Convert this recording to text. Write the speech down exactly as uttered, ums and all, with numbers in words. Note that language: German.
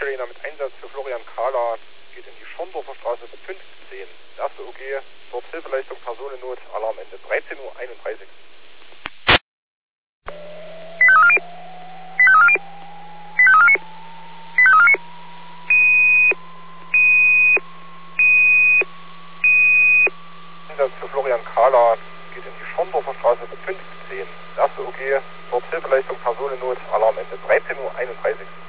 Italiener mit Einsatz für Florian Kahler geht in die Schorndorfer Straße fünfzehn. Erste O G, dort Hilfeleistung Personennot, Alarmende dreizehn Uhr einunddreißig. Einsatz für Florian Kahler geht in die Schorndorfer Straße fünfzehn. Erste O G, dort Hilfeleistung Personennot, Alarmende dreizehn Uhr einunddreißig.